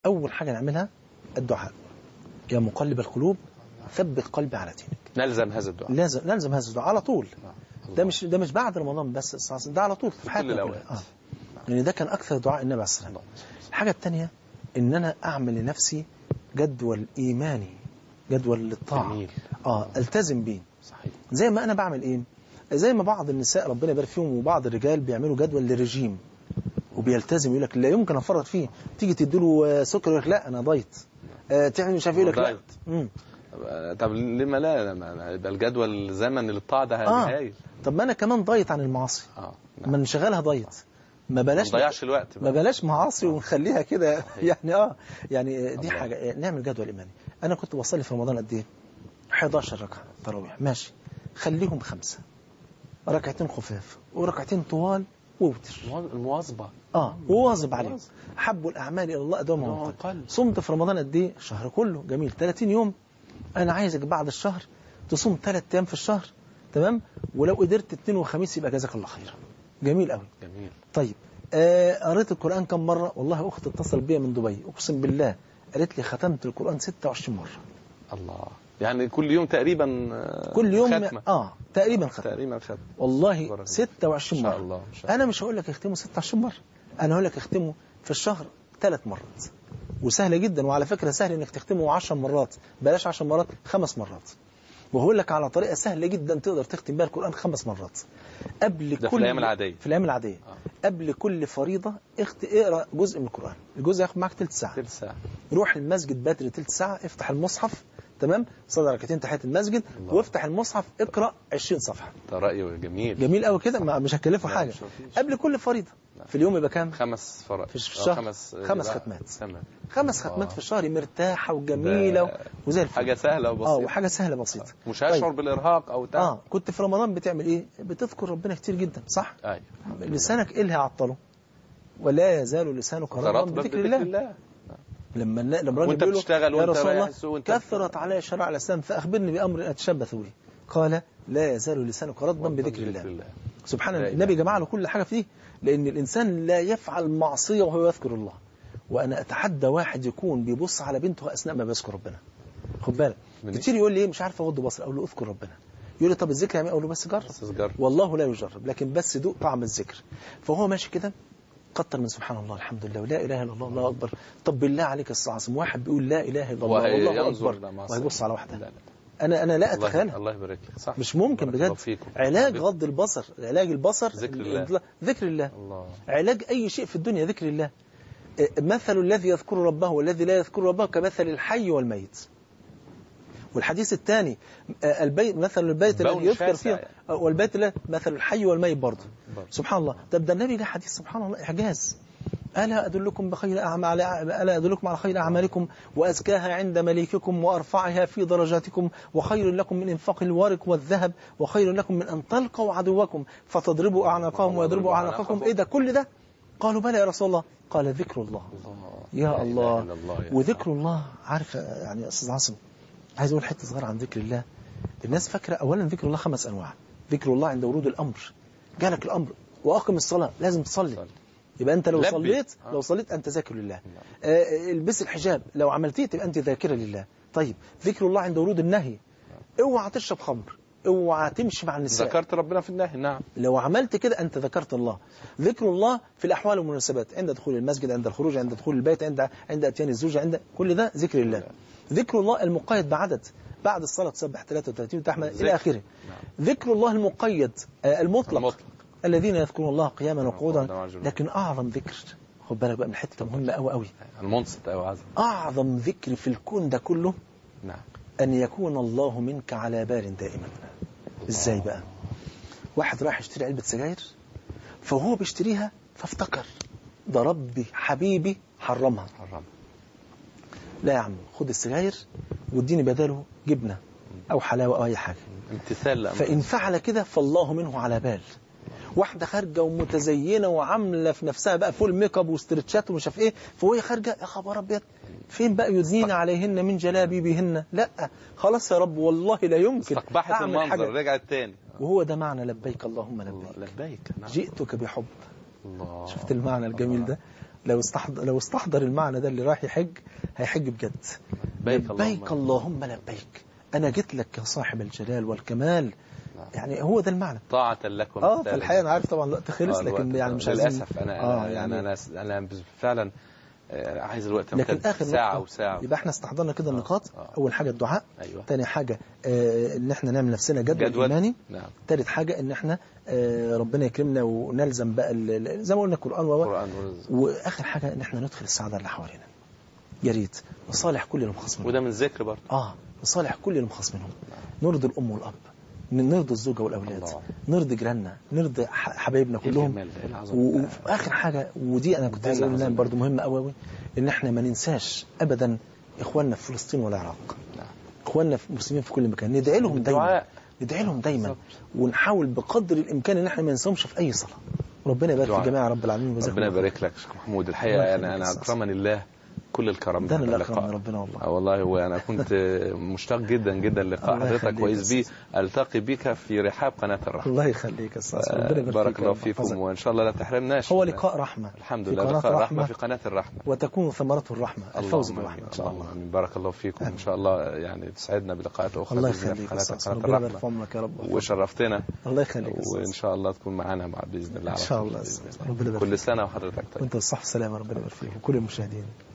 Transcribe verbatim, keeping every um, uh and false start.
أول حاجة نعملها الدعاء. يا مقلب القلوب ثبت قلبي على دينك. نلزم هذا الدعاء. لازم نلزم هذا الدعاء على طول. ده مش ده مش بعد رمضان بس، ده على طول في حياتنا كلها. اه يعني ده كان أكثر دعاء النبي عليه الصلاة والسلام. الحاجة الثانية إن أنا أعمل لنفسي جدول إيماني، جدول للطاعة. جميل. اه التزم بيه. صحيح. زي ما أنا بعمل إيه؟ زي ما بعض النساء ربنا يبارك فيهم وبعض الرجال بيعملوا جدول للرجيم وبيلتزم، يقول لك لا يمكن افرط فيه، تيجي تديله سكر يقول لك لا انا دايت، آه تعمل مش عارف يقول لك لا. امم طب لما لا يبقى الجدول زمن للطاعه ده آه. هايل. طب ما انا كمان دايت عن المعاصي. اه نعم. ما نشغلها دايت، ما بلاش ما نضيعش الوقت بقى. ما بلاش معاصي ونخليها كده يعني اه يعني دي الله. حاجه نعمل جدول ايماني. انا كنت بصلي في رمضان قد ايه؟ احداشر ركعه تراويح، ماشي، خليهم خمسه، ركعتين خفاف وركعتين طوال ووتر. المواظبه اه وواظب عليه. حبوا الاعمال الى الله ادومها وقل. صمت في رمضان قد ايه؟ الشهر كله، جميل، ثلاثين يوم. انا عايزك بعد الشهر تصوم ثلاث ايام في الشهر، تمام؟ ولو قدرت اثنين وخميس يبقى جزاك الله خيرا. جميل قوي. جميل. طيب آه قريت القران كم مره؟ والله اختي اتصلت بيا من دبي، اقسم بالله قالت لي ختمت القران ستة وعشرين مره. الله، يعني كل يوم تقريبا كل يوم ختمة. اه تقريبا ختمة تقريبا ختمة والله ستة وعشرين مرة. إن شاء الله. إن شاء الله. أنا مش هقول لك اختمه ستة وعشرين مرة، أنا هقول لك اختمه في الشهر ثلاث مرات، وسهلة جدا. وعلى فكرة سهل إنك تختمه عشر مرات، بلاش عشر مرات، خمس مرات. وهقول لك على طريقة سهلة جدا تقدر تختم بها القرآن خمس مرات قبل كل في الأيام العادية. في الأيام العادية آه. قبل كل فريضة اخت... اقرأ جزء من القرآن، الجزء ياخد معك ثلث ساعة. ثلث ساعة. روح المسجد بدري ثلث ساعة، افتح المصحف، تمام، صلي ركعتين تحية المسجد الله. وافتح المصحف اقرأ عشرين صفحة. ده رأي جميل جميل قوي كده، مش هكلفه حاجة. قبل كل فريضة في اليوم يبقى كام؟ خمس فرائض في الشهر. خمس خمس ختمات. تمام. خمس ختمات في الشهر، مرتاحة وجميلة و... وزي الفل. حاجة سهلة وبسيطة. اه وحاجة سهلة بسيطة. مش هشعر طيب. بالإرهاق أو تعب. اه كنت في رمضان بتعمل ايه؟ بتذكر ربنا كتير جدا، صح؟ ايوه. لسانك ايه اللي هيعطله؟ ولا يزال لسانك رطبا بذكر الله. الله. لما لما الراجل بيقول له يا رسول الله كثرت علي شرائع الاسلام فاخبرني بامر اتشبث به، قال لا يزال لسانك رطبا بذكر الله. الله. سبحان الله. النبي جمع له كل حاجه فيه، لان الانسان لا يفعل معصيه وهو يذكر الله. وانا اتحدى واحد يكون بيبص على بنته اثناء ما بيذكر ربنا. خد بالك كتير يقول لي مش عارف اغض بصري، اقول له اذكر ربنا، يقول لي طب الذكر يعني، اقول له بس جرب. والله لا يجرب، لكن بس دوق طعم الذكر. فهو ماشي كده كتر من سبحان الله الحمد لله ولا اله الا الله الله اكبر. طب بالله عليك الصعصم واحد بيقول لا اله الا الله والله اكبر وهيبص على واحده. لا لا. انا انا لا اتخيلها. الله يبارك لك. صح، مش ممكن بجد. علاج غض البصر، علاج البصر ذكر الله. ذكر الله. الله. علاج اي شيء في الدنيا ذكر الله. مثل الذي يذكر ربه والذي لا يذكر ربه كمثل الحي والميت. والحديث الثاني البيت مثل البيت الذي يذكر فيه يعني. والبيت لا مثل الحي والميت برضه. سبحان الله. طب ده النبي ده حديث سبحان الله إعجاز. ألا أدلكم بخير أعمال ألا أدلكم على خير أعمالكم وأزكاها عند مليككم وأرفعها في درجاتكم وخير لكم من إنفاق الورق والذهب وخير لكم من أن تلقوا عدوكم فتضربوا أعناقهم ويضربوا أعناقكم. إيه ده كل ده؟ قالوا بلى يا رسول الله. قال ذكر الله. يا الله. وذكر الله عارف يعني يا أستاذ عاصم، عايز أقول حتة صغيرة عن ذكر الله. الناس فاكرة أولا ذكر الله خمس أنواع. ذكر الله عند ورود الأمر، جالك الأمر وأقم الصلاة لازم تصلي، يبقى أنت لو صليت لو صليت أنت ذاكر لله. آه البس الحجاب لو عملتيه تبقى أنت ذاكرة لله. طيب ذكر الله عند ورود النهي، اوعى تشرب خمر، اوعى تمشي مع النساء، ذكرت ربنا في النهي. نعم، لو عملت كده أنت ذكرت الله. ذكر الله في الأحوال والمناسبات، عند دخول المسجد، عند الخروج، عند دخول البيت، عند عند أتيان الزوجة، عند كل ده ذكر الله. ذكر الله المقيد بعدد، بعد الصلاة تسبح ثلاثة وثلاثين وتحمد إلى آخره. نعم. ذكر الله المقيد آه المطلق. المطلق الذين يذكرون الله قياما وقعودا. لكن أعظم ذكر، خد بالك بقى من حتة مهمة أوي أوي، المنصت أو عظم، أعظم ذكر في الكون ده كله. نعم. أن يكون الله منك على بال دائما. إزاي بقى؟ واحد راح يشتري علبة سجاير فهو بيشتريها فافتكر ده ربي حبيبي حرمها. حرم. لا يا عم خد السجاير واديني بداله جبنة أو حلاوة أو أي حاجة. امتثال. فإن فعل كده فالله منه على بال. واحدة خارجة ومتزينة وعاملة في نفسها بقى فول ميك اب وستريتشات ومش عارف ايه، فهي خارجة يا خبر ابيض فين بقى يدنين عليهن من جلابيبهن؟ لا خلاص يا رب والله لا يمكن استقبحت المنظر، رجعت تاني. وهو ده معنى لبيك اللهم لبيك. لبيك. نعم. جئتك بحب. الله. شفت المعنى الجميل ده؟ لو استحضر لو استحضر المعنى ده اللي رايح يحج هيحج بجد. لبيك, لبيك اللهم لبيك، أنا جيت لك يا صاحب الجلال والكمال. يعني هو ده المعنى، طاعة لكم. اه في الحقيقة أنا عارف طبعا الوقت خلص، آه لكن يعني مش للأسف أنا آه أنا, يعني أنا, أنا, أنا فعلا عايز الوقت لكن آخر ساعة وساعة. يبقى احنا استحضرنا كده النقاط. آه. أول حاجة الدعاء. أيوة. تاني حاجة آه إن احنا نعمل نفسنا جدول, جدول. إيماني. نعم. تالت حاجة إن احنا آه ربنا يكرمنا ونلزم بقى زي ما قلنا القرآن و... وآخر حاجة إن احنا ندخل السعادة اللي حوالينا. يا ريت نصالح كل المخاصمين، وده من ذكر برضه. اه نصالح كل المخاصمين، نرضي الأم والأب، نرضي الزوجة والأولاد، الله. نرضي جيراننا، نرضي حبايبنا كلهم. وفي آخر حاجة ودي أنا كنت عايز أقول برضه مهمة قوي، إن احنا ما ننساش أبدا إخواننا في فلسطين والعراق، إخواننا في المسلمين في كل مكان، ندعي لهم دايما، ندعي لهم دايما، ونحاول بقدر الإمكان إن احنا ما ننساهمش في أي صلاة. ربنا يبارك في جميع رب العالمين. ربنا يبارك لك شيخ محمود. الحقيقة أنا أنا أكرمني الله كل الكرم ده اللي أكرمني ربنا والله. آه والله هو أنا كنت مشتاق جدا جدا لقاء حضرتك وإذ بي ألتقي بك في رحاب قناة الرحمة. الله يخليك يا أستاذ، ربنا يبارك فيك. بارك الله فيكم وإن شاء الله لا تحرمناش. هو لقاء رحمة الحمد لله، لقاء رحمة في قناة الرحمة، وتكون ثمرته الرحمة، الفوز بالرحمة إن شاء الله. بارك الله فيكم إن شاء الله، يعني تسعدنا بلقاءات أخرى. الله يخليك يا أستاذ، ربنا يبارك في عمرك يا رب وشرفتنا. الله يخليك وإن شاء الله تكون معنا بإذن الله. إن شاء الله. كل سنة وحضرتك طيب. وأنت الصحة والسلامة، ربنا يبارك فيك وكل المشاهدين.